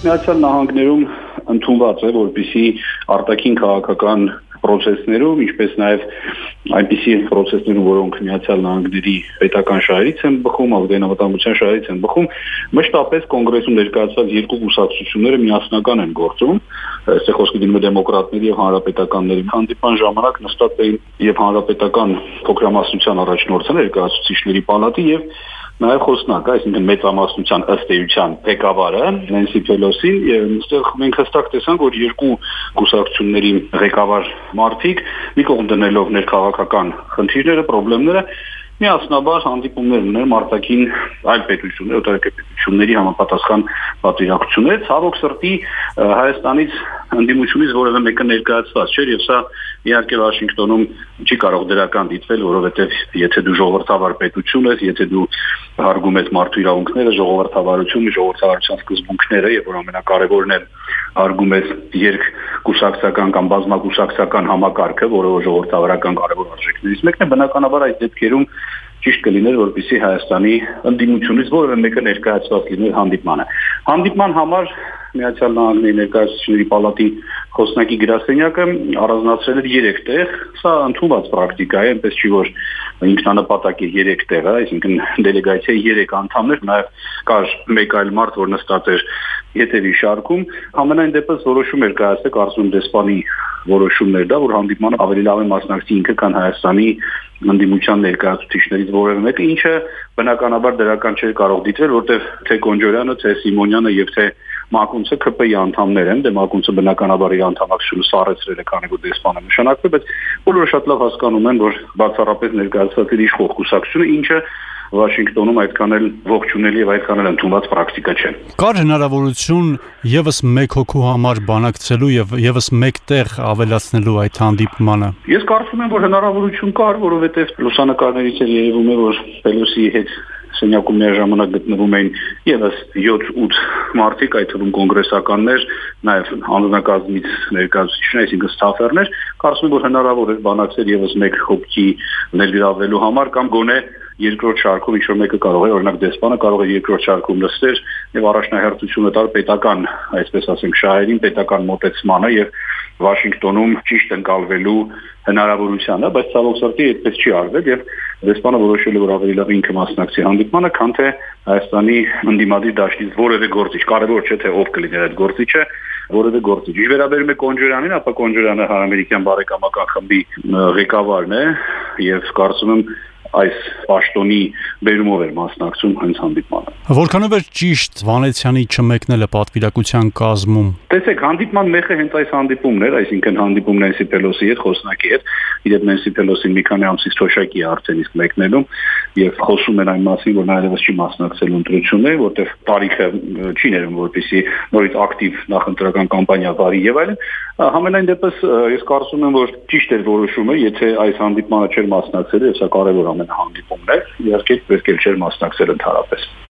Միացյալ Նահանգներում ընդունված է, որպեսզի արտաքին քաղաքական procesներում, ինչպես նաև այնպիսի procesներում, որոնք Միացյալ Նահանգների պետական շահերից են բխում, ազգային անվտանգության շահերից են բխում, մշտապես կոնգրեսում ներկայացված երկու կուսակցությունները միասնական են գործում, այստեղ խոսքը գնում է դեմոկրատների եւ հանրապետականների հանդիպան ժամանակ նստած էին եւ հանրապետական փոքրամասնության առաջնորդը ներկայացուցիչների պալատի եւ նաև խոսնակ, այսինքն մեծամասնության ըստ էության ղեկավարը Նենսի Փելոսին եւ այստեղ մենք հստակ տեսանք, որ երկու կուսակցությունների ղեկավար մարդիկ մի կողմ դնելով ներքաղաքական խնդիրները, խնդիրները միասնաբար հանդիպումներ ուներ մարտակին այլ պետություններ, օտարերկրյա պետությունների համապատասխան պատվիրակություններ, ցավոք սրտի Հայաստանից ընդդիմությունից որևէ մեկը ներկայացված չէր եւ սա իհարկե Վաշինգտոնում չի կարող դրական դիտվել, որովհետեւ եթե դու ժողովրդավար պետություն ես, եթե դու հարգում ես մարդու իրավունքները, ժողովրդավարության սկզբունքները եւ որ ամենակարևորն է հարգում ես երկկուսակցական կամ բազմակուսակցական համակարգը, որը ժողովրդավարական կարևոր արժեքներից մեկն է, բնականաբար այս դեպքերում ճիշտ կլիներ, որպեսզի Հայաստանի ընդդիմությունից որևէ մեկը ներկայացված լիներ հանդիպմանը։ Հանդիպման համար Միացյալ Նահանգների ներկայացուցիչների պալատի խոսնակի գրասենյակը առանձնացրել էր 3 տեղ, սա ընդունված պրակտիկա է, այնպես չի որ ինքնանպատակ է 3 տեղը, այսինքն դելեգացիայի 3 անդամներ, նաև կար մեկ այլ մարդ, որ նստած էր հետևի շարքում, համենայն դեպս որոշում էր կայացել կարծում դեսպանի որոշումներ դա, որ հանդիպմանը ավելի լավ է մասնակցի ինքը, քան Հայաստանի ընդդիմության ներկայացուցիչներից որևէ մեկը, ինչը բնականաբար դրական չէր կարող դիտվել, որտեղ թե Կոնջորյանը, թե Սիմոնյանը եւ թե Մակունցը ԿՊ-ի անդամներ են, դե Մակունցը բնականաբար իր անդամակցությունը սառեցրել է, քանի որ դեսպանը նշանակվել, բայց բոլորը շատ լավ հասկանում են, որ բացառապես ներկայացված իր իշխող կուսակցությունը, ինչը Վաշինգտոնում այդքան էլ ողջունելի եւ այդքան էլ ընդունված պրակտիկա չէ։ Կար հնարավորություն եւս մեկ հոգու համար բանակցելու եւ եւս մեկ տեղ ավելացնելու այդ հանդիպմանը։ Ես կարծում եմ, որ հնարավորություն կար, որովհետեւ լուսանկարներից էլ երևում է, որ Պելոսի հետ սենյակում միաժամանակ գտնվում էին եւս 7-8 մարդիկ, այդ թվում կոնգրեսականներ, նաեւ հանձնակազմից ներկայացուցիչներ, այսինքն ստաֆերներ, կարծում եմ, որ հնարավոր էր բանակցել եւս մեկ հոգի ներգրավելու համար կամ գոնե երկրորդ շարքում ինչ որ մեկը կարող է, օրինակ դեսպանը կարող է երկրորդ շարքում նստել եւ առաջնահերթությունը տալ պետական, այսպես ասենք, շահերին, պետական մոտեցմանը եւ Վաշինգտոնում ճիշտ ընկալվելու հնարավորությանը, բայց ցավոք սրտի այդպես չի արվել եւ դեսպանը որոշել է, որ ավելի լավ ինքը մասնակցի հանդիպմանը, քան թե Հայաստանի ընդդիմադիր դաշտից որևէ գործիչ, կարևոր չէ թե ով կլիներ այդ գործիչը, որևէ գործիչ։ Ինչ վերաբերում է Կոնջորյանին, ապա Կոնջորյանը հայ-ամերիկյան բարեկամական խմբի ղեկավարն է եւ կարծում եմ այս պաշտոնի բերումով էր մասնակցում հենց հանդիպմանը։ Որքանով էր ճիշտ Վանեցյանի չմեկնելը պատվիրակության կազմում։ Տեսեք, հանդիպման մեխը հենց այս հանդիպումն էր, այսինքն հանդիպում Նենսի Փելոսի հետ, խոսնակի հետ, իրեն Նենսի Փելոսին մի քանի ամսից թոշակի է արդեն իսկ մեկնելում եւ խոսում են այն մասին, որ նա այլևս չի մասնակցելու ընտրություններին, որտեղ տարիքը չի ներում, որպեսզի նորից ակտիվ նախընտրական կամպանիա վարի եւ այլն։ Համենայն դեպս ես կարծում եմ, որ ճիշտ էր որոշումը, եթե այս հանդիպմանը չէր մասնակցել, եւ սա կարեւոր ամենահանդիպումն էր, իհարկե պետք է չէր մասնակցել ընդհանրապես։